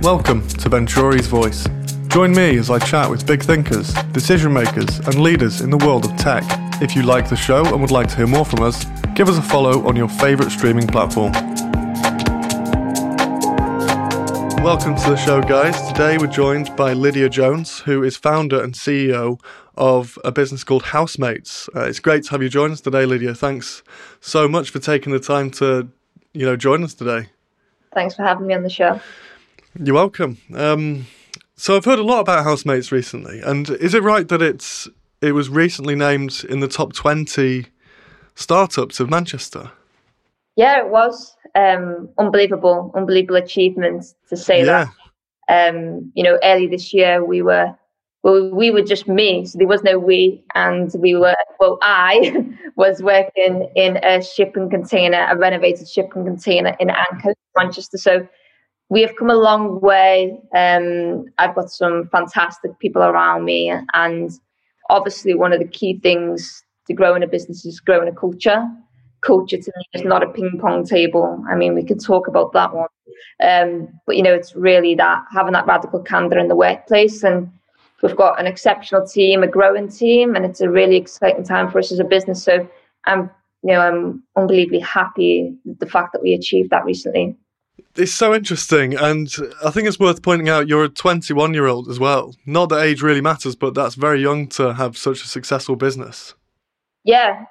Welcome to Venturi's Voice. Join me as I chat with big thinkers, decision makers, and leaders in the world of tech. If you like the show and would like to hear more from us, give us a follow on your favourite streaming platform. Welcome to the show, guys. Today we're joined by Lydia Jones, who is founder and CEO of a business called Housemates. It's great to have you join us today, Lydia. Thanks so much for taking the time to, join us today. Thanks for having me on the show. You're welcome. So I've heard a lot about Housemates recently, and is it right that it was recently named in the top 20 startups of Manchester? Yeah, it was. Unbelievable achievement to say that. Early this year we were just me, so there was no we, and I was working in a renovated shipping container in Anchor, Manchester. So we have come a long way. I've got some fantastic people around me, and obviously one of the key things to growing a business is growing a culture. Culture to me is not a ping pong table. I mean, we could talk about that one. But it's really that having that radical candor in the workplace, and we've got an exceptional team, a growing team, and it's a really exciting time for us as a business. So I'm unbelievably happy with the fact that we achieved that recently. It's so interesting, and I think it's worth pointing out you're a 21-year-old as well. Not that age really matters, but that's very young to have such a successful business. Yeah,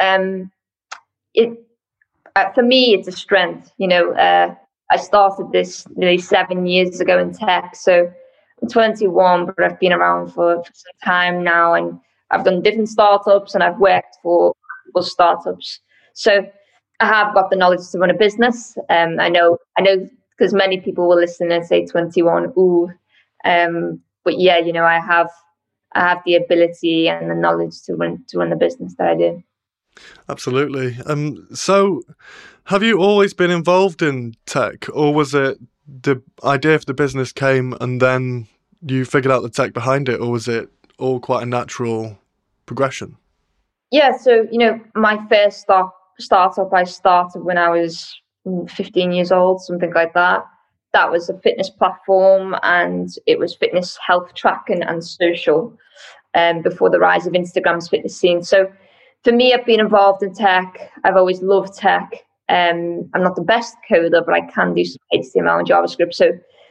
for me, it's a strength. I started this nearly 7 years ago in tech, so I'm 21, but I've been around for some time now, and I've done different startups, and I've worked for startups. So I have got the knowledge to run a business. I know, because many people will listen and say 21, ooh, but yeah, I have the ability and the knowledge to run the business that I do. Absolutely. So have you always been involved in tech, or was it the idea for the business came and then you figured out the tech behind it, or was it all quite a natural progression? Yeah, so, my first startup I started when I was 15 years old, something like that. That was a fitness platform, and it was fitness health tracking and social before the rise of Instagram's fitness scene. So for me, I've been involved in tech. I've always loved tech. I'm not the best coder, but I can do some HTML and JavaScript. So,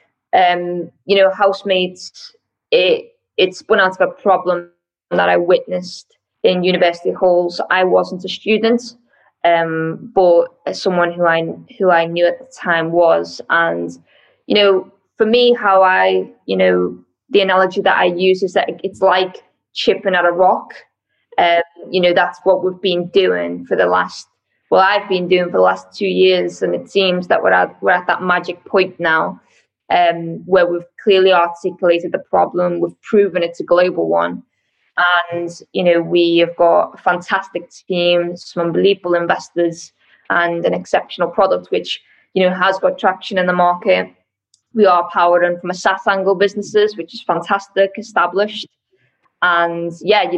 Housemates, it spun out of a problem that I witnessed in university halls. I wasn't a student, but as someone who I knew at the time was. And, for me, the analogy that I use is that it's like chipping at a rock. That's what we've been doing I've been doing for the last 2 years, and it seems that we're at that magic point now, where we've clearly articulated the problem, we've proven it's a global one, and we have got a fantastic team, some unbelievable investors, and an exceptional product which has got traction in the market. We are powering from a SaaS angle businesses, which is fantastic, established, and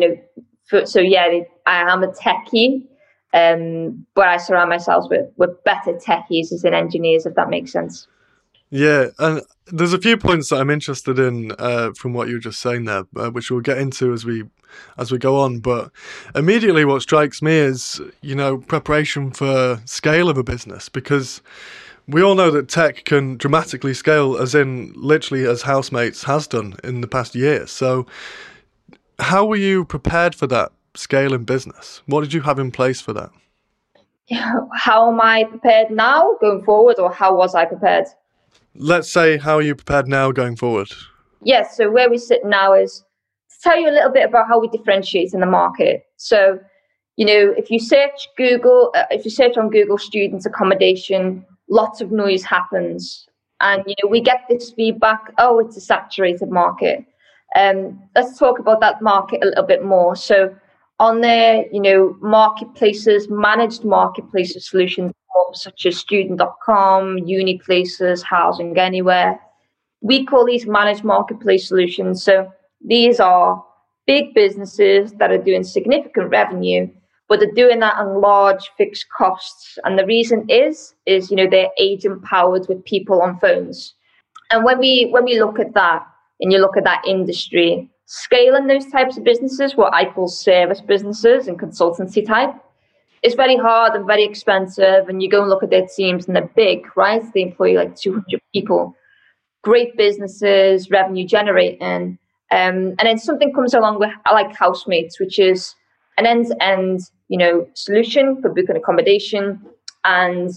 I am a techie, but I surround myself with better techies as in engineers, if that makes sense. Yeah, and there's a few points that I'm interested in from what you were just saying there, which we'll get into as we go on. But immediately what strikes me is, preparation for scale of a business, because we all know that tech can dramatically scale, as in literally as Housemates has done in the past year. So how were you prepared for that scale in business? What did you have in place for that? How am I prepared now going forward, or how was I prepared? Let's say, how are you prepared now going forward? Yes, so where we sit now is to tell you a little bit about how we differentiate in the market. So, if you search on Google student accommodation, lots of noise happens. And, we get this feedback, oh, it's a saturated market. Let's talk about that market a little bit more. So on there, marketplaces, managed marketplaces solutions such as student.com, Uniplaces, Housing Anywhere. We call these managed marketplace solutions. So these are big businesses that are doing significant revenue, but they're doing that on large fixed costs. And the reason is they're agent powered with people on phones. And when we look at that, and you look at that industry, scaling those types of businesses, what I call service businesses and consultancy type, it's very hard and very expensive. And you go and look at their teams, and they're big, right? They employ like 200 people. Great businesses, revenue generating. And then something comes along with like Housemates, which is an end-to-end, solution for booking accommodation. And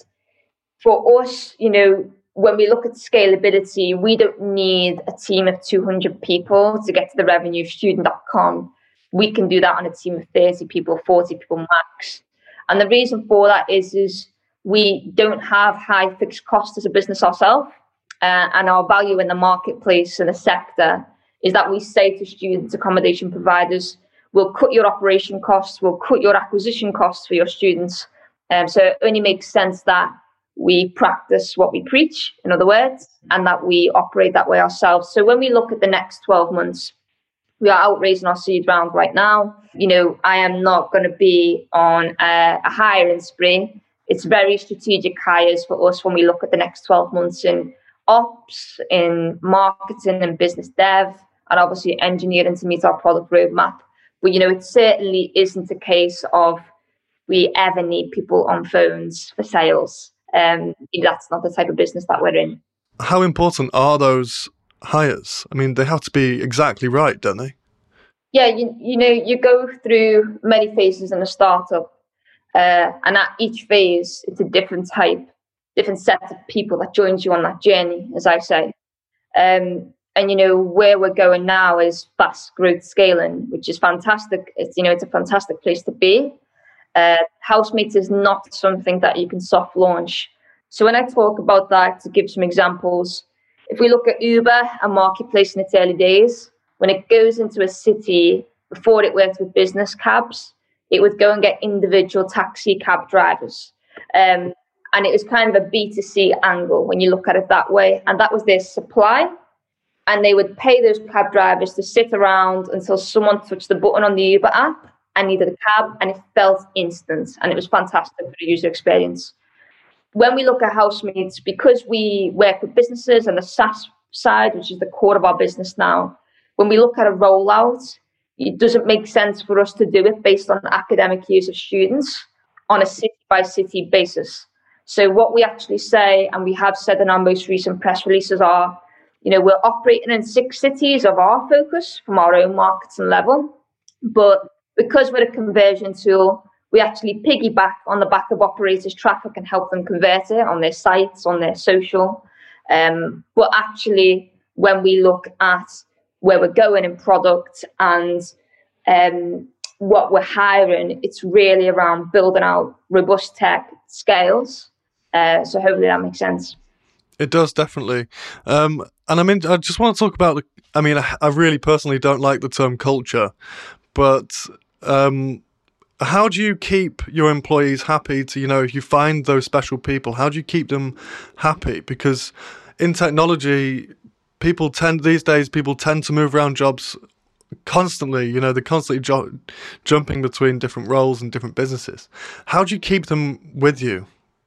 for us, when we look at scalability, we don't need a team of 200 people to get to the revenue of student.com. We can do that on a team of 30 people, 40 people max. And the reason for that is we don't have high fixed costs as a business ourselves. And our value in the marketplace and the sector is that we say to students, accommodation providers, we'll cut your operation costs, we'll cut your acquisition costs for your students. So it only makes sense that we practice what we preach, in other words, and that we operate that way ourselves. So when we look at the next 12 months, we are out raising our seed round right now. I am not going to be on a hiring spree. It's very strategic hires for us when we look at the next 12 months in ops, in marketing and business dev, and obviously engineering to meet our product roadmap. But, it certainly isn't a case of we ever need people on phones for sales. That's not the type of business that we're in. How important are those hires? I mean, they have to be exactly right, don't they? Yeah, you go through many phases in a startup, and at each phase, it's a different set of people that joins you on that journey, as I say. And where we're going now is fast growth scaling, which is fantastic. It's a fantastic place to be. Housemates is not something that you can soft launch. So when I talk about that, to give some examples, if we look at Uber, a marketplace in its early days, when it goes into a city, before it worked with business cabs, it would go and get individual taxi cab drivers. And it was kind of a B2C angle when you look at it that way. And that was their supply. And they would pay those cab drivers to sit around until someone touched the button on the Uber app and needed a cab, and it felt instant. And it was fantastic for the user experience. When we look at Housemates, because we work with businesses and the SaaS side, which is the core of our business now, when we look at a rollout, it doesn't make sense for us to do it based on academic years of students on a city-by-city basis. So what we actually say, and we have said in our most recent press releases, are, we're operating in 6 cities of our focus from our own markets and level. But because we're a conversion tool, we actually piggyback on the back of operators' traffic and help them convert it on their sites, on their social. But actually, when we look at where we're going in product and what we're hiring, it's really around building out robust tech scales. So hopefully that makes sense. It does, definitely. And I just want to talk about, I really personally don't like the term culture, but how do you keep your employees happy to, if you find those special people, how do you keep them happy? Because in technology, people tend to move around jobs constantly. They're constantly jumping between different roles and different businesses. How do you keep them with you?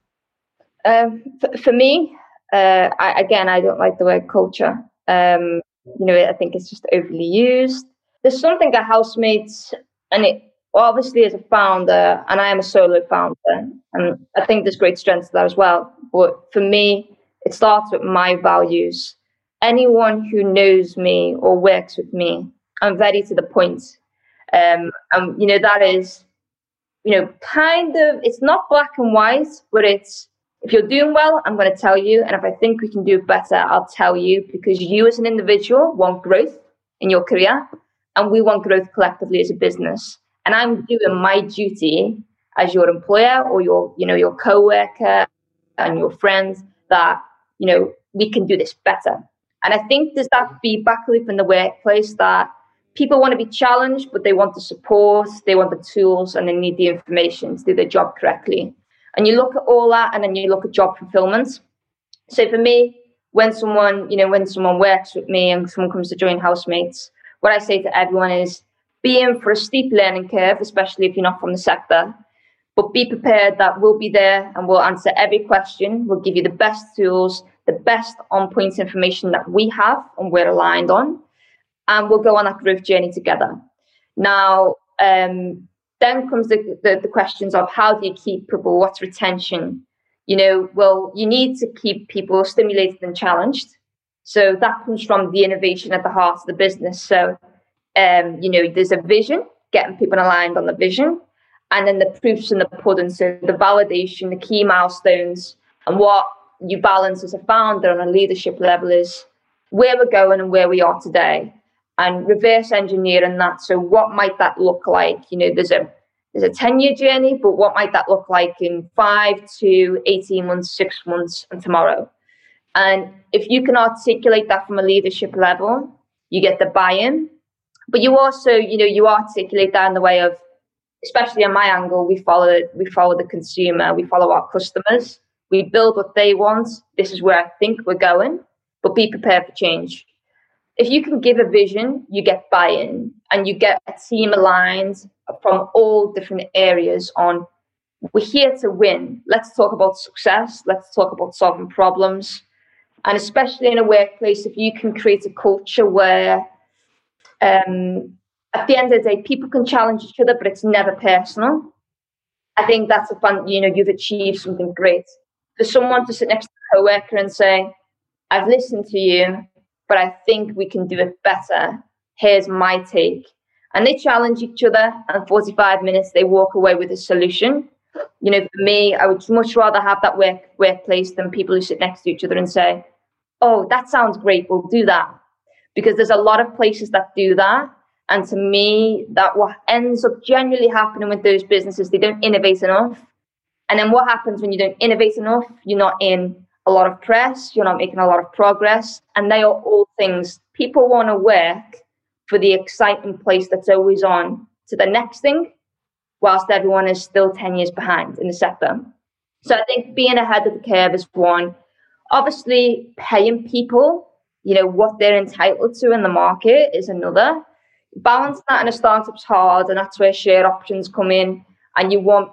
For me, I don't like the word culture. I think it's just overly used. There's something at Housemates, and it obviously as a founder, and I am a solo founder, and I think there's great strengths to that as well. But for me, it starts with my values. Anyone who knows me or works with me, I'm very to the point. That is, kind of, it's not black and white, but it's, if you're doing well, I'm going to tell you. And if I think we can do better, I'll tell you, because you as an individual want growth in your career, and we want growth collectively as a business. And I'm doing my duty as your employer or your co-worker and your friends that, we can do this better. And I think there's that feedback loop in the workplace that people want to be challenged, but they want the support, they want the tools, and they need the information to do their job correctly. And you look at all that, and then you look at job fulfillment. So for me, when someone works with me and someone comes to join Housemates, what I say to everyone is, be in for a steep learning curve, especially if you're not from the sector, but be prepared that we'll be there and we'll answer every question. We'll give you the best tools, the best on-point information that we have and we're aligned on, and we'll go on that growth journey together. Now, then comes the questions of how do you keep people? What's retention? Well, you need to keep people stimulated and challenged. So that comes from the innovation at the heart of the business. So, there's a vision, getting people aligned on the vision, and then the proofs in the pudding. So the validation, the key milestones, and what you balance as a founder on a leadership level is where we're going and where we are today, and reverse engineering that. So what might that look like? There's a 10-year journey, but what might that look like in 5 to 18 months, 6 months, and tomorrow? And if you can articulate that from a leadership level, you get the buy-in. But you also, you articulate that in the way of, especially on my angle, we follow the consumer, we follow our customers, we build what they want. This is where I think we're going, but be prepared for change. If you can give a vision, you get buy-in, and you get a team aligned from all different areas on, we're here to win. Let's talk about success. Let's talk about solving problems. And especially in a workplace, if you can create a culture where at the end of the day, people can challenge each other, but it's never personal, I think that's a fun, you've achieved something great. For someone to sit next to a coworker and say, I've listened to you, but I think we can do it better. Here's my take. And they challenge each other, and 45 minutes, they walk away with a solution. For me, I would much rather have that workplace than people who sit next to each other and say, oh, that sounds great, we'll do that. Because there's a lot of places that do that. And to me, that what ends up generally happening with those businesses, they don't innovate enough. And then what happens when you don't innovate enough? You're not in a lot of press, you're not making a lot of progress. And they are all things people want to work for, the exciting place that's always on to the next thing, whilst everyone is still 10 years behind in the sector. So I think being ahead of the curve is one. Obviously, paying people, what they're entitled to in the market is another. Balancing that in a startup's hard, and that's where share options come in. And you want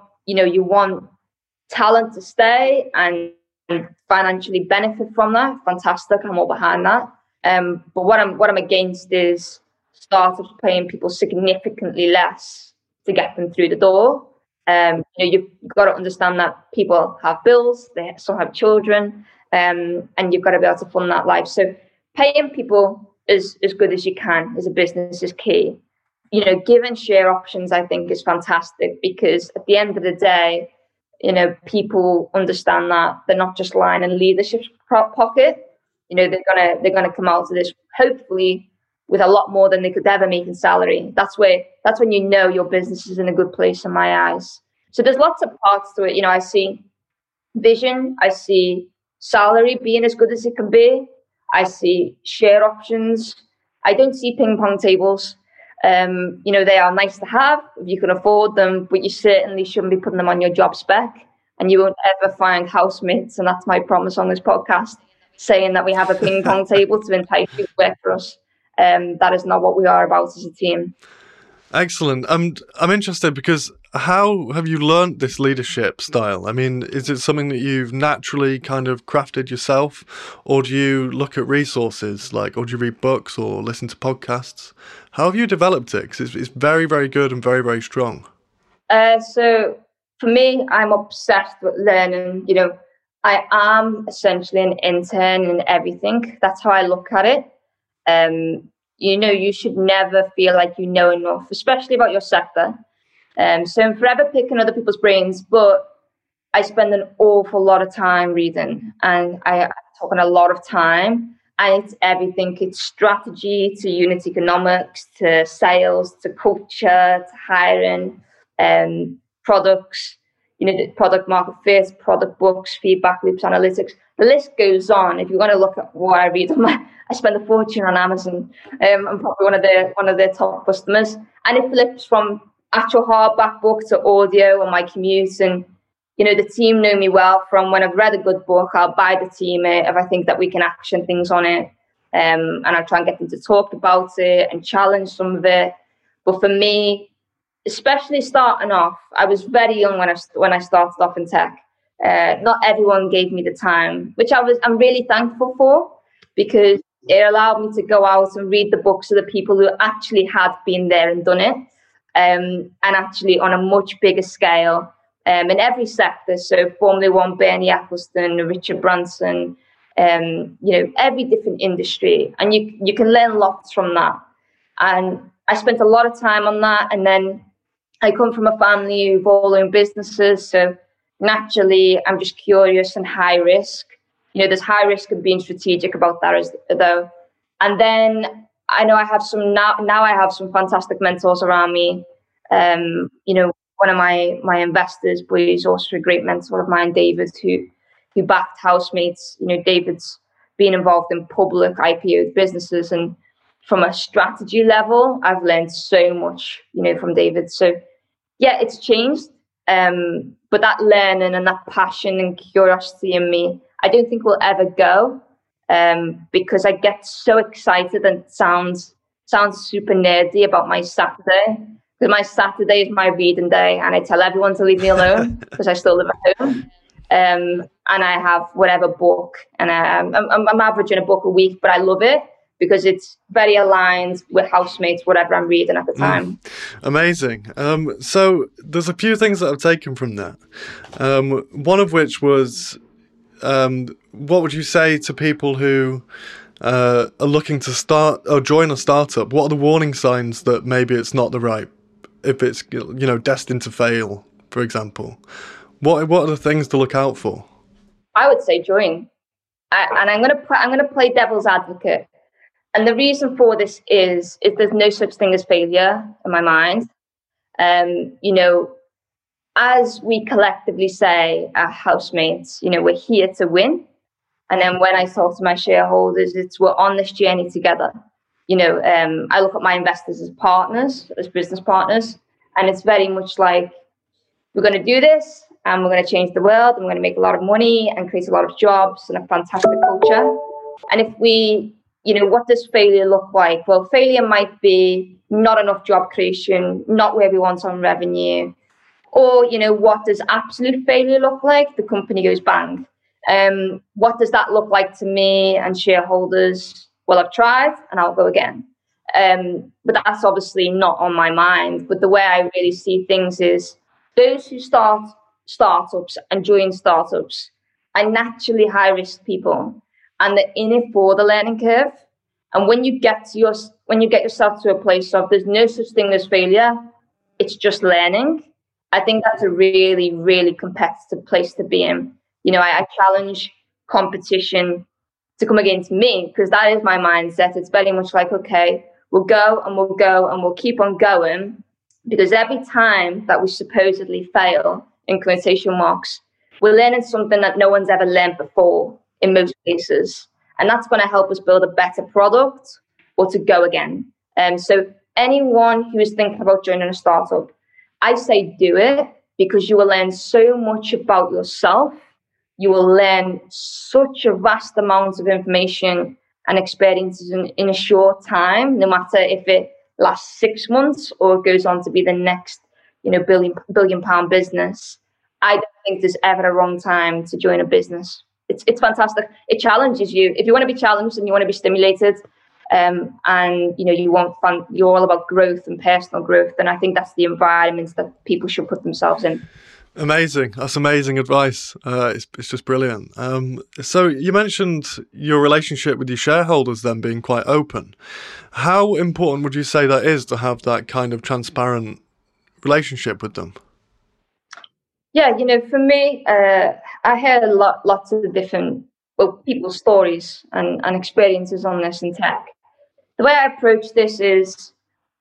talent to stay and financially benefit from that. Fantastic, I'm all behind that. But what I'm against is startups paying people significantly less to get them through the door. You've got to understand that people have bills, they still have children, and you've got to be able to fund that life. So paying people as good as you can as a business is key. Giving share options, I think, is fantastic, because at the end of the day, people understand that they're not just lying in leadership's pocket. They're gonna come out of this hopefully with a lot more than they could ever make in salary. That's when your business is in a good place in my eyes. So there's lots of parts to it. I see vision, I see salary being as good as it can be, I see share options. I don't see ping pong tables. They are nice to have if you can afford them, but you certainly shouldn't be putting them on your job spec. And you won't ever find housemates, and that's my promise on this podcast, saying that we have a ping pong table to entice you to work for us. That is not what we are about as a team. Excellent. I'm interested because how have you learnt this leadership style? I mean, is it something that you've naturally kind of crafted yourself, or do you look at resources or do you read books or listen to podcasts? How have you developed it? Because it's very, very good and very, very strong. So for me, I'm obsessed with learning. I am essentially an intern in everything. That's how I look at it. You should never feel like you know enough, especially about your sector. So I'm forever picking other people's brains, but I spend an awful lot of time reading, and I talk a lot of time, and it's everything. It's strategy to unit economics, to sales, to culture, to hiring, products, product market fit, product books, feedback loops, analytics. The list goes on. If you want to look at what I read, I spend a fortune on Amazon. I'm probably one of their top customers, and it flips from actual hardback book to audio on my commute. And the team know me well from when I've read a good book. I'll buy the team it if I think that we can action things on it, and I'll try and get them to talk about it and challenge some of it. But for me, especially starting off, I was very young when I started off in tech. Not everyone gave me the time, which I'm really thankful for, because it allowed me to go out and read the books of the people who actually had been there and done it, and actually on a much bigger scale, in every sector. So Formula One, Bernie Ecclestone, Richard Branson, every different industry, and you can learn lots from that. And I spent a lot of time on that, and then I come from a family who've all owned businesses, so naturally I'm just curious and high risk. There's high risk of being strategic about that though. And then I know I have some now I have some fantastic mentors around me. One of my investors, but he's also a great mentor of mine, David, who backed Housemates. David's been involved in public IPO businesses, and from a strategy level, I've learned so much, from David. So yeah, it's changed. But that learning and that passion and curiosity in me, I don't think will ever go, because I get so excited and sounds super nerdy about my Saturday. Because my Saturday is my reading day, and I tell everyone to leave me alone because I still live at home. And I have whatever book, and I'm averaging a book a week, but I love it because it's very aligned with Housemates, whatever I'm reading at the time. Amazing. So there's a few things that I've taken from that. One of which was, what would you say to people who are looking to start or join a startup? What are the warning signs that maybe it's not the right, if it's destined to fail, for example? What are the things to look out for? I would say join, and I'm gonna play devil's advocate. And the reason for this is there's no such thing as failure in my mind. As we collectively say, our Housemates, we're here to win. And then when I talk to my shareholders, we're on this journey together. I look at my investors as partners, as business partners, and it's very much like, we're going to do this, and we're going to change the world, and we're going to make a lot of money and create a lot of jobs and a fantastic culture. And if we, what does failure look like? Well, failure might be not enough job creation, not where we want on revenue. Or, what does absolute failure look like? The company goes bang. What does that look like to me and shareholders? Well, I've tried and I'll go again. But that's obviously not on my mind. But the way I really see things is those who start startups and join startups are naturally high-risk people. And they're in it for the learning curve. And when you get yourself to a place of there's no such thing as failure, it's just learning, I think that's a really, really competitive place to be in. I challenge competition to come against me, because that is my mindset. It's very much like, okay, we'll go and we'll go and we'll keep on going, because every time that we supposedly fail, in quotation marks, we're learning something that no one's ever learned before in most cases. And that's going to help us build a better product or to go again. So anyone who is thinking about joining a startup, I say do it, because you will learn so much about yourself. You will learn such a vast amount of information and experiences in a short time, no matter if it lasts 6 months or it goes on to be the next, billion pound business. I don't think there's ever a wrong time to join a business. It's fantastic. It challenges you. If you want to be challenged and you want to be stimulated, and you're all about growth and personal growth, then I think that's the environment that people should put themselves in. Amazing. That's amazing advice. It's just brilliant. So you mentioned your relationship with your shareholders then being quite open. How important would you say that is to have that kind of transparent relationship with them? Yeah, for me, I heard lots of different people's stories and experiences on this in tech. The way I approach this is,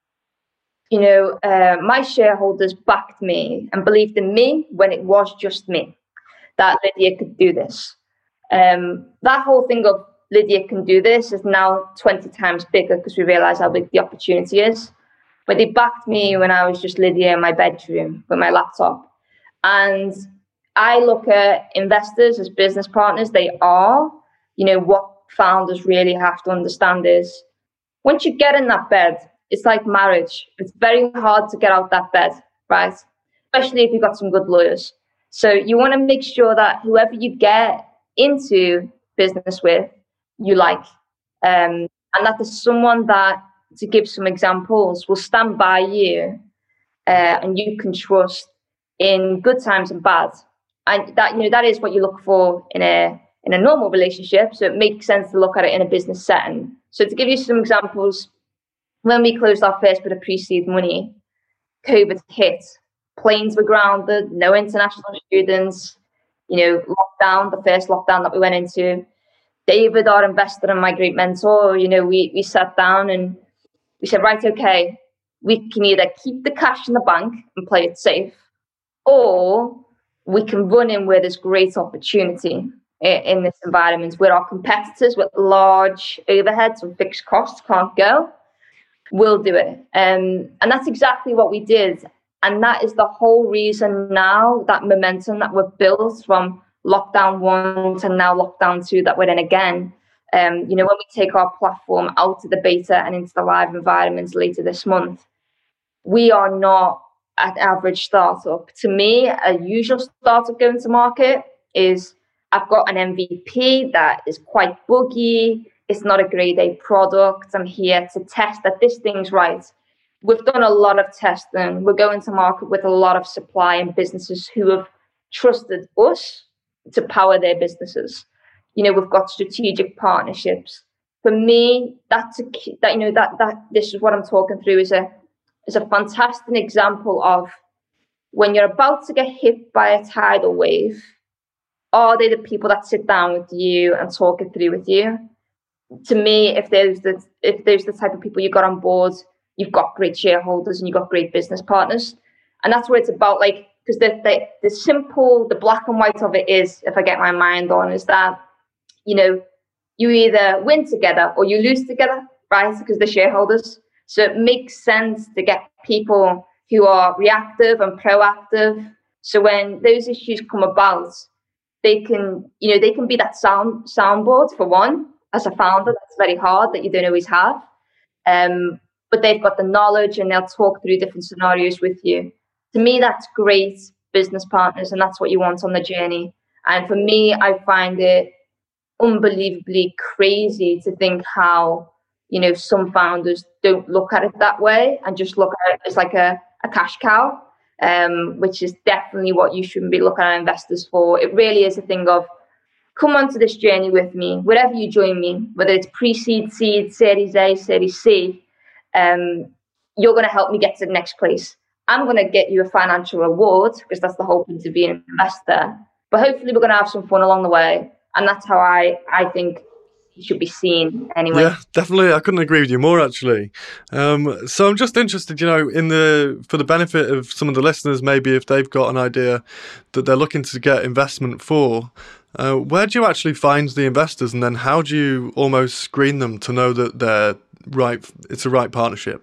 my shareholders backed me and believed in me when it was just me, that Lydia could do this. That whole thing of Lydia can do this is now 20 times bigger because we realize how big the opportunity is. But they backed me when I was just Lydia in my bedroom with my laptop. And I look at investors as business partners. They are, what founders really have to understand is once you get in that bed, it's like marriage. It's very hard to get out that bed, right? Especially if you've got some good lawyers. So you want to make sure that whoever you get into business with, you like, and that there's someone that, to give some examples, will stand by you and you can trust in good times and bad. And that, that is what you look for in a normal relationship. So it makes sense to look at it in a business setting. So to give you some examples, when we closed our first bit of pre-seed money, COVID hit, planes were grounded, no international students, lockdown, the first lockdown that we went into. David, our investor and my great mentor, we sat down and we said, right, okay, we can either keep the cash in the bank and play it safe, or we can run in where there's great opportunity in this environment, where our competitors with large overheads and fixed costs can't go. We'll do it. And that's exactly what we did. And that is the whole reason now, that momentum that we've built from lockdown 1 to now lockdown 2 that we're in again. When we take our platform out of the beta and into the live environments later this month, we are not an average startup. To me, a usual startup going to market is, I've got an MVP that is quite buggy. It's not a grade A product. I'm here to test that this thing's right. We've done a lot of testing. We're going to market with a lot of supply and businesses who have trusted us to power their businesses. We've got strategic partnerships. For me, that this is what I'm talking through is a fantastic example of when you're about to get hit by a tidal wave, are they the people that sit down with you and talk it through with you? To me, if there's the type of people you got on board, you've got great shareholders and you've got great business partners. And that's what it's about, because the black and white of it is, if I get my mind on, is that, you either win together or you lose together, right? Because they're shareholders. So it makes sense to get people who are reactive and proactive. So when those issues come about, they can be that soundboard for one. As a founder, that's very hard, that you don't always have. But they've got the knowledge and they'll talk through different scenarios with you. To me, that's great business partners, and that's what you want on the journey. And for me, I find it unbelievably crazy to think how, some founders don't look at it that way and just look at it as like a cash cow, which is definitely what you shouldn't be looking at investors for. It really is a thing of, come onto this journey with me, wherever you join me, whether it's pre-seed, seed, Series A, Series C, you're going to help me get to the next place. I'm going to get you a financial reward, because that's the whole point of being an investor. But hopefully we're going to have some fun along the way. And that's how I think it should be seen anyway. Yeah, definitely. I couldn't agree with you more, actually. So I'm just interested, for the benefit of some of the listeners, maybe if they've got an idea that they're looking to get investment for, where do you actually find the investors, and then how do you almost screen them to know that they're right? It's a right partnership.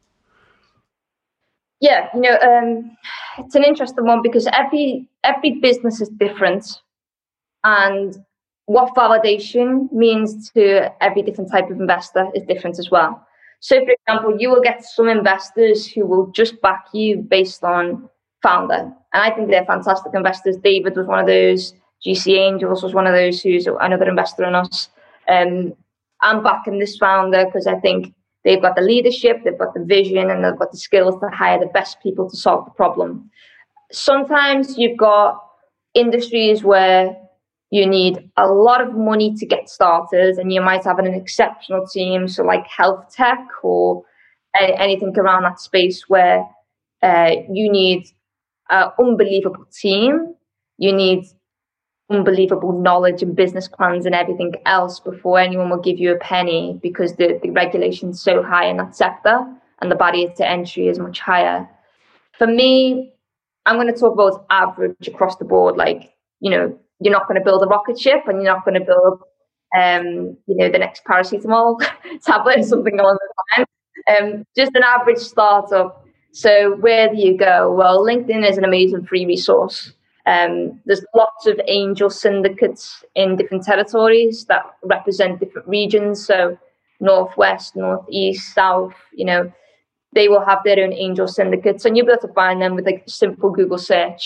Yeah, it's an interesting one, because every business is different, and what validation means to every different type of investor is different as well. So, for example, you will get some investors who will just back you based on founder, and I think they're fantastic investors. David was one of those. GC Angels was one of those, who's another investor in us. I'm backing this founder because I think they've got the leadership, they've got the vision, and they've got the skills to hire the best people to solve the problem. Sometimes you've got industries where you need a lot of money to get started, and you might have an exceptional team, so like health tech or anything around that space, where you need an unbelievable team, you need unbelievable knowledge and business plans and everything else before anyone will give you a penny, because the regulation's so high in that sector and the barrier to entry is much higher. For me, I'm going to talk about average across the board. You're not going to build a rocket ship, and you're not going to build the next paracetamol tablet or something along those lines. Just an average startup. So where do you go? Well, LinkedIn is an amazing free resource. There's lots of angel syndicates in different territories that represent different regions. So Northwest, Northeast, South, they will have their own angel syndicates, and you'll be able to find them with a simple Google search.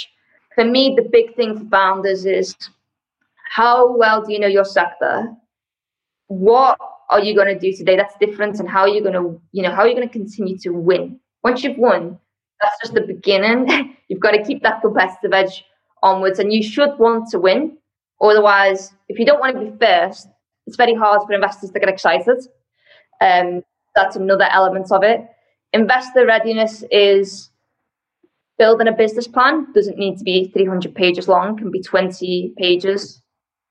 For me, the big thing for founders is how well do you know your sector? What are you going to do today that's different, and how are you going to, how are you going to continue to win? Once you've won, that's just the beginning. You've got to keep that competitive edge onwards, and you should want to win. Otherwise, if you don't want to be first, it's very hard for investors to get excited. That's another element of it. Investor readiness is building a business plan. Doesn't need to be 300 pages long, can be 20 pages.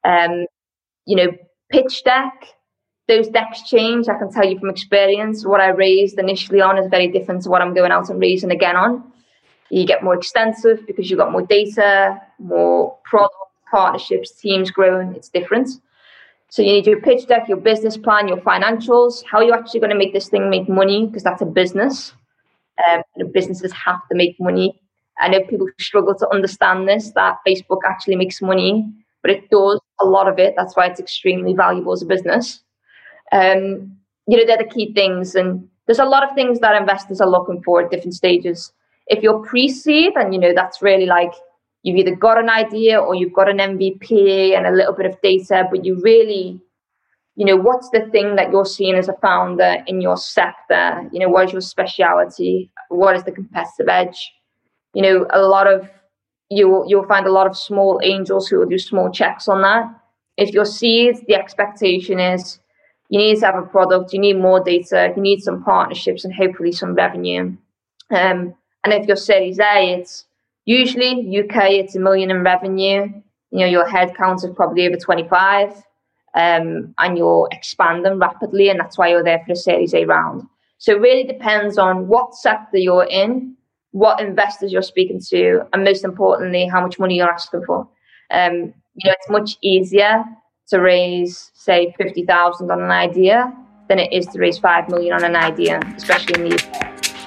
Pitch deck. Those decks change. I can tell you from experience, what I raised initially on is very different to what I'm going out and raising again on. You get more extensive because you've got more data, more product, partnerships, teams growing. It's different. So you need your pitch deck, your business plan, your financials. How are you actually going to make this thing make money? Because that's a business. Businesses have to make money. I know people struggle to understand this, that Facebook actually makes money, but it does, a lot of it. That's why it's extremely valuable as a business. They're the key things. And there's a lot of things that investors are looking for at different stages. If you're pre-seed, and that's really like you've either got an idea or you've got an MVP and a little bit of data, but you really, what's the thing that you're seeing as a founder in your sector? What is your speciality? What is the competitive edge? You'll find a lot of small angels who will do small checks on that. If you're seed, the expectation is you need to have a product, you need more data, you need some partnerships and hopefully some revenue. And if you're Series A, it's usually UK, it's $1 million in revenue. Your head count is probably over 25, and you're expanding rapidly, and that's why you're there for the Series A round. So it really depends on what sector you're in, what investors you're speaking to, and most importantly, how much money you're asking for. It's much easier to raise, say, 50,000 on an idea than it is to raise 5 million on an idea, especially in the UK.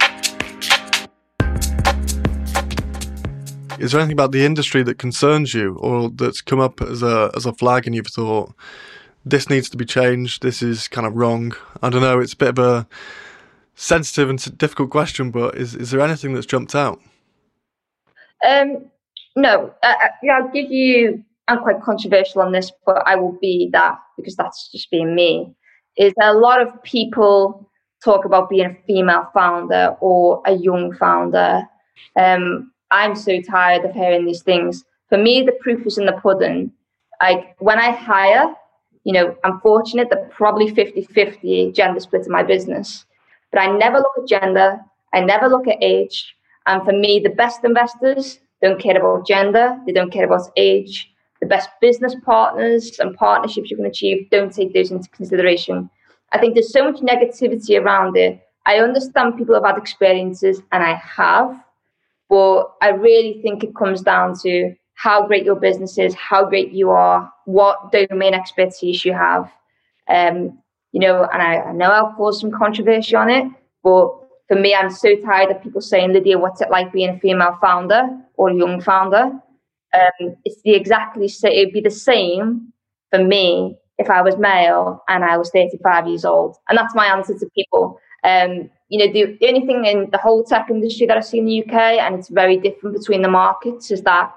Is there anything about the industry that concerns you, or that's come up as a flag and you've thought, this needs to be changed, this is kind of wrong? I don't know, it's a bit of a sensitive and difficult question, but is there anything that's jumped out? No. I'll give you, I'm quite controversial on this, but I will be that because that's just being me, is a lot of people talk about being a female founder or a young founder. I'm so tired of hearing these things. For me, the proof is in the pudding. Like when I hire, I'm fortunate that probably 50-50 gender split in my business. But I never look at gender. I never look at age. And for me, the best investors don't care about gender. They don't care about age. The best business partners and partnerships you can achieve don't take those into consideration. I think there's so much negativity around it. I understand people have had experiences, and I have. But I really think it comes down to how great your business is, how great you are, what domain expertise you have. And I know I'll cause some controversy on it, but for me, I'm so tired of people saying, Lydia, what's it like being a female founder or a young founder? It'd be the same for me if I was male and I was 35 years old. And that's my answer to people. The only thing in the whole tech industry that I see in the UK, and it's very different between the markets, is that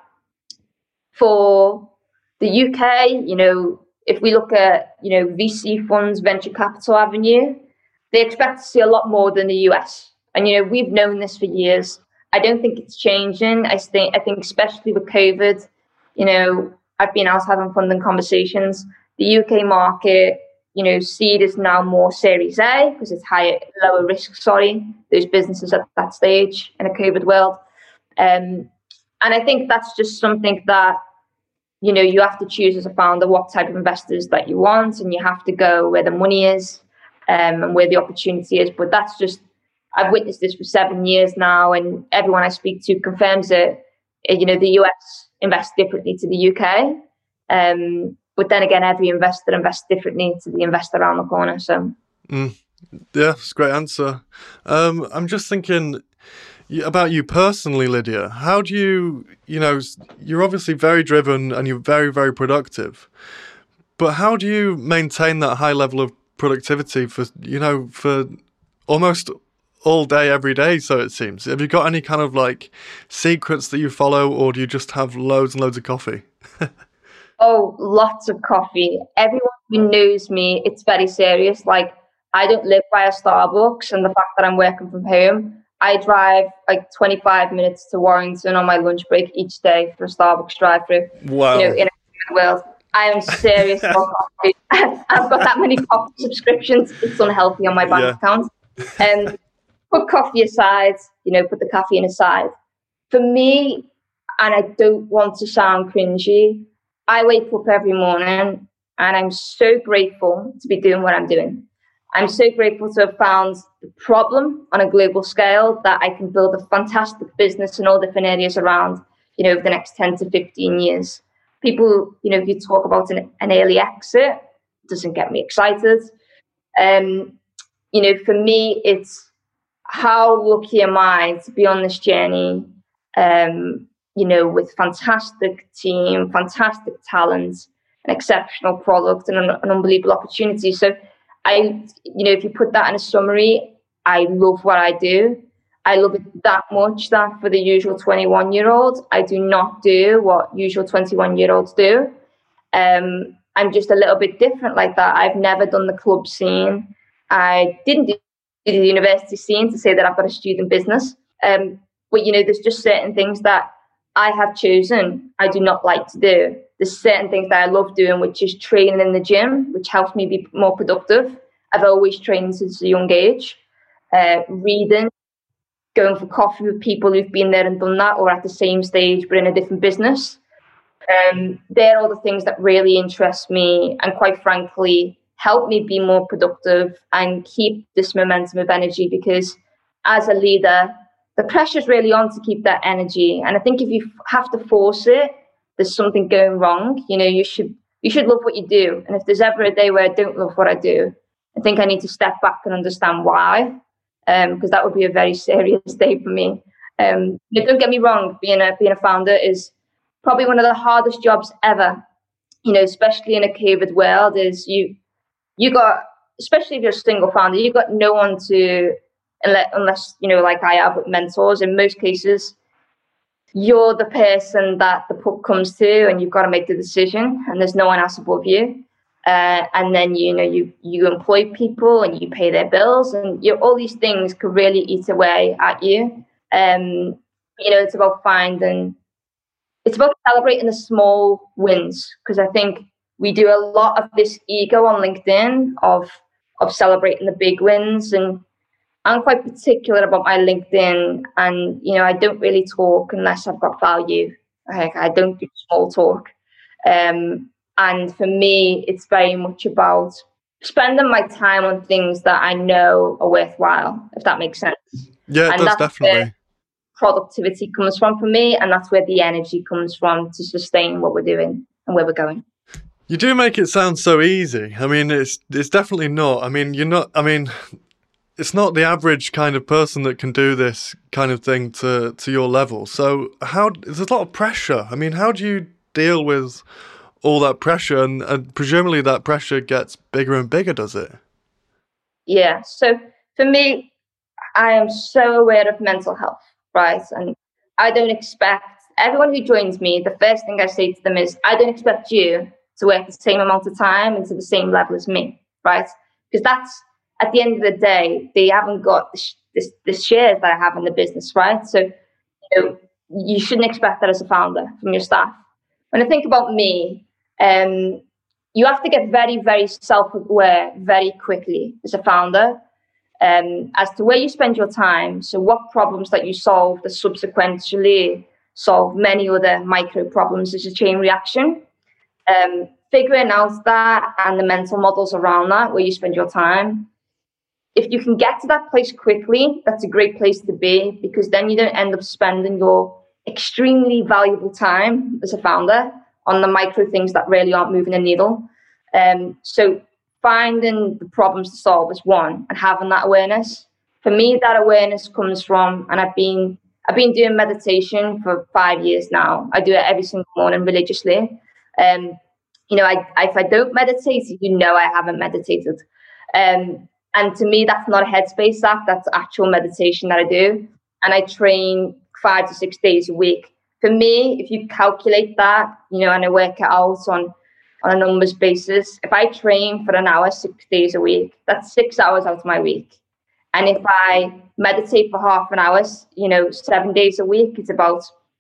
for the UK, if we look at, VC funds, venture capital avenue, they expect to see a lot more than the US. And, we've known this for years. I don't think it's changing. I think especially with COVID, I've been out having funding conversations. The UK market, seed is now more Series A because it's lower risk, those businesses at that stage in a COVID world. And I think that's just something that, you have to choose as a founder what type of investors that you want, and you have to go where the money is and where the opportunity is. But that's just, I've witnessed this for 7 years now, and everyone I speak to confirms it. The US invests differently to the UK. But then again, every investor invests differently to the investor around the corner. So, yeah, that's a great answer. I'm just thinking about you personally, Lydia. How do you're obviously very driven and you're very, very productive. But how do you maintain that high level of productivity for almost all day, every day, so it seems. Have you got any kind of like secrets that you follow, or do you just have loads and loads of coffee? Oh, lots of coffee. Everyone who knows me, it's very serious. Like, I don't live by a Starbucks, and the fact that I'm working from home, I drive like 25 minutes to Warrington on my lunch break each day for a Starbucks drive-through. Wow. In a world, I am serious about coffee. I've got that many coffee subscriptions. It's unhealthy on my bank account. Put coffee aside, put the caffeine aside. For me, and I don't want to sound cringy, I wake up every morning and I'm so grateful to be doing what I'm doing. I'm so grateful to have found the problem on a global scale that I can build a fantastic business in all different areas around, over the next 10 to 15 years. People, if you talk about an early exit, it doesn't get me excited. For me, it's how lucky am I to be on this journey, with fantastic team, fantastic talent, an exceptional product, and an unbelievable opportunity. So if you put that in a summary, I love what I do. I love it that much that for the usual 21-year-old, I do not do what usual 21-year-olds do. I'm just a little bit different like that. I've never done the club scene. I didn't do the university scene to say that I've got a student business. But, there's just certain things that I have chosen I do not like to do. There's certain things that I love doing, which is training in the gym, which helps me be more productive. I've always trained since a young age. Reading, going for coffee with people who've been there and done that, or at the same stage but in a different business. They're all the things that really interest me and, quite frankly, help me be more productive and keep this momentum of energy, because as a leader, the pressure's really on to keep that energy. And I think if you have to force it, there's something going wrong. You should love what you do. And if there's ever a day where I don't love what I do, I think I need to step back and understand why, because that would be a very serious day for me. Don't get me wrong, being a founder is probably one of the hardest jobs ever. Especially in a COVID world, is you got, especially if you're a single founder, you've got no one to, unless like I have with mentors. In most cases, you're the person that the puck comes to, and you've got to make the decision, and there's no one else above you. And then you employ people and you pay their bills, and all these things could really eat away at you. It's about celebrating the small wins, because I think we do a lot of this ego on LinkedIn of celebrating the big wins, and I'm quite particular about my LinkedIn, and I don't really talk unless I've got value. I don't do small talk, and for me, it's very much about spending my time on things that I know are worthwhile, if that makes sense. Yeah, it does, definitely. Productivity comes from for me, and that's where the energy comes from to sustain what we're doing and where we're going. You do make it sound so easy. I mean, it's definitely not. I mean, it's not the average kind of person that can do this kind of thing to your level. So there's a lot of pressure. I mean, how do you deal with all that pressure? And presumably that pressure gets bigger and bigger, does it? Yeah. So for me, I am so aware of mental health, right? And I don't expect everyone who joins me, the first thing I say to them is, I don't expect you to work the same amount of time and to the same level as me, right? Because that's, at the end of the day, they haven't got the shares that I have in the business, right? So you shouldn't expect that as a founder from your staff. When I think about me, you have to get very, very self-aware very quickly as a founder, as to where you spend your time. So what problems that you solve that subsequently solve many other micro problems as a chain reaction. Figuring out that and the mental models around that, where you spend your time. If you can get to that place quickly, that's a great place to be, because then you don't end up spending your extremely valuable time as a founder on the micro things that really aren't moving the needle. So finding the problems to solve is one, and having that awareness. For me, that awareness comes from, and I've been doing meditation for 5 years now. I do it every single morning religiously. If I don't meditate, I haven't meditated. And to me, that's not a headspace act. That's actual meditation that I do. And I train 5 to 6 days a week. For me, if you calculate that, and I work it out on a numbers basis, if I train for an hour, 6 days a week, that's 6 hours out of my week. And if I meditate for half an hour, 7 days a week, it's about,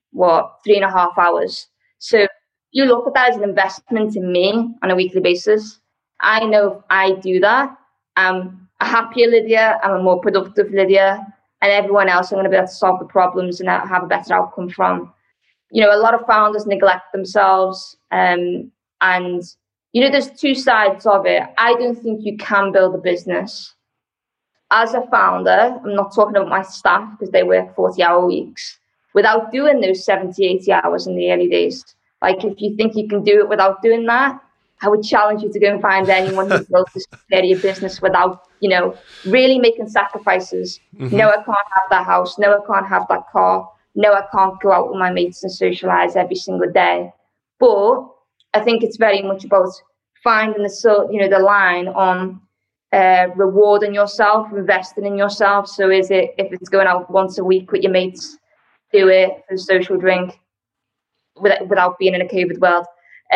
3.5 hours. So you look at that as an investment in me on a weekly basis. I know if I do that, I'm a happier Lydia, I'm a more productive Lydia, and everyone else I'm going to be able to solve the problems and have a better outcome from. A lot of founders neglect themselves, and there's two sides of it. I don't think you can build a business as a founder. I'm not talking about my staff because they work 40-hour weeks without doing those 70, 80 hours in the early days. Like, if you think you can do it without doing that, I would challenge you to go and find anyone who built this area business without, really making sacrifices. Mm-hmm. No, I can't have that house. No, I can't have that car. No, I can't go out with my mates and socialize every single day. But I think it's very much about finding the line on rewarding yourself, investing in yourself. So if it's going out once a week with your mates, do it for a social drink without being in a COVID world.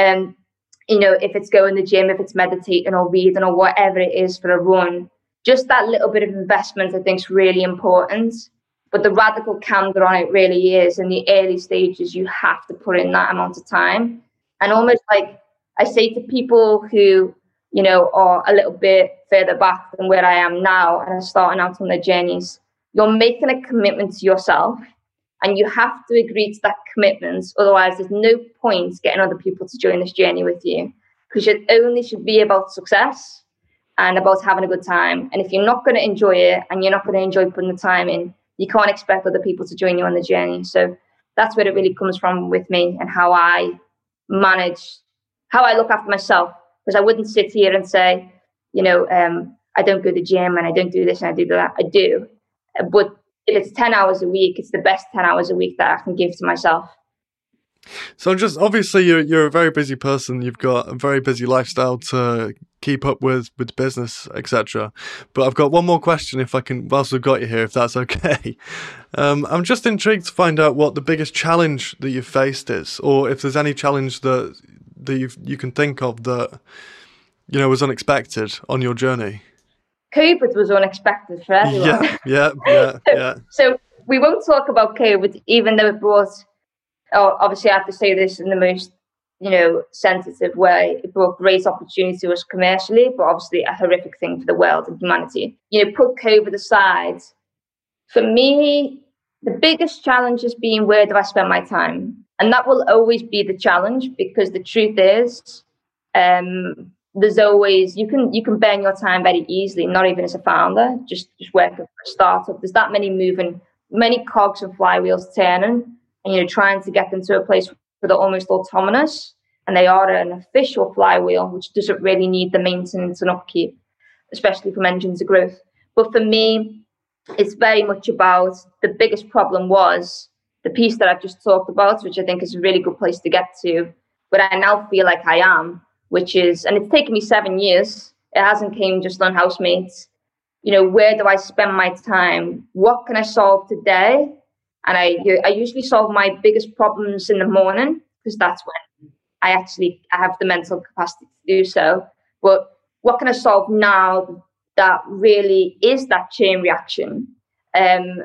If it's going to the gym, if it's meditating or reading or whatever it is for a run, just that little bit of investment I think is really important. But the radical candor on it really is in the early stages, you have to put in that amount of time. And almost like I say to people who, are a little bit further back than where I am now and are starting out on their journeys, you're making a commitment to yourself and you have to agree to that commitment. Otherwise, there's no point getting other people to join this journey with you, because it only should be about success and about having a good time. And if you're not going to enjoy it and you're not going to enjoy putting the time in, you can't expect other people to join you on the journey. So that's where it really comes from with me and how I look after myself. Because I wouldn't sit here and say, I don't go to the gym and I don't do this and I do that. I do. But if it's 10 hours a week, it's the best 10 hours a week that I can give to myself. So just obviously you're a very busy person. You've got a very busy lifestyle to keep up with business, etc. But I've got one more question, if I can, whilst we've got you here, if that's okay. I'm just intrigued to find out what the biggest challenge that you've faced is, or if there's any challenge that you can think of that was unexpected on your journey. COVID was unexpected for everyone. Yeah. So we won't talk about COVID, even though it brought. Obviously, I have to say this in the most, sensitive way. It brought great opportunity to us commercially, but obviously a horrific thing for the world and humanity. Put COVID aside, for me, the biggest challenge has been, where do I spend my time? And that will always be the challenge, because the truth is, there's always, you can burn your time very easily, not even as a founder, just working for a startup. There's that many cogs and flywheels turning, and trying to get them to a place where they're almost autonomous, and they are an official flywheel, which doesn't really need the maintenance and upkeep, especially from engines of growth. But for me, it's very much about, the biggest problem was the piece that I've just talked about, which I think is a really good place to get to, but I now feel like I am, which is, and it's taken me 7 years. It hasn't came just on Housemates. Where do I spend my time? What can I solve today? And I usually solve my biggest problems in the morning, because that's when I have the mental capacity to do so. But what can I solve now that really is that chain reaction? And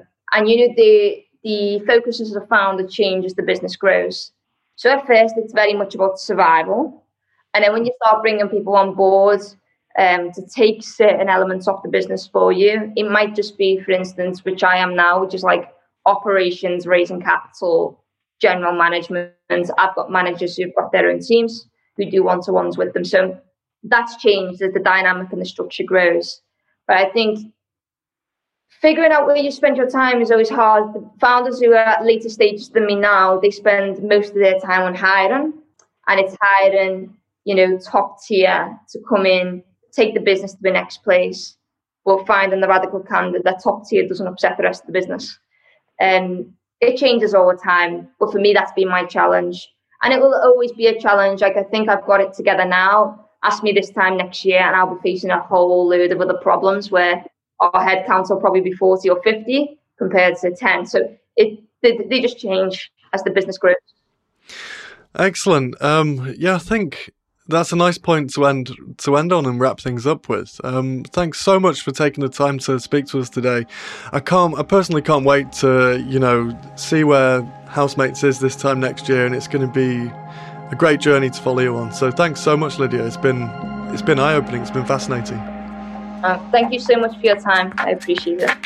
the focus as a founder changes, the business grows. So at first, it's very much about survival. And then when you start bringing people on board to take certain elements of the business for you, it might just be, for instance, which I am now, which is like operations, raising capital, general management. I've got managers who've got their own teams who do one-to-ones with them. So that's changed as the dynamic and the structure grows. But I think figuring out where you spend your time is always hard. The founders who are at later stages than me now, they spend most of their time on hiring, and it's hiring, top tier to come in, take the business to the next place, but finding the radical candidate that top tier doesn't upset the rest of the business. And it changes all the time. But for me, that's been my challenge. And it will always be a challenge. Like, I think I've got it together now. ask me this time next year and I'll be facing a whole load of other problems where our headcounts will probably be 40 or 50 compared to 10. So they just change as the business grows. Excellent. I think that's a nice point to end on and wrap things up with. Thanks so much for taking the time to speak to us today. I personally can't wait to, see where Housemates is this time next year, and it's going to be a great journey to follow you on. So thanks so much, Lydia. It's been eye-opening. It's been fascinating. Thank you so much for your time. I appreciate it.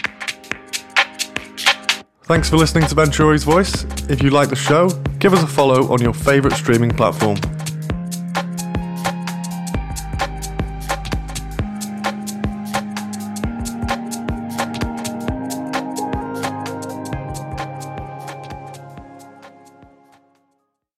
Thanks for listening to Venturi's Voice. If you like the show, give us a follow on your favourite streaming platform.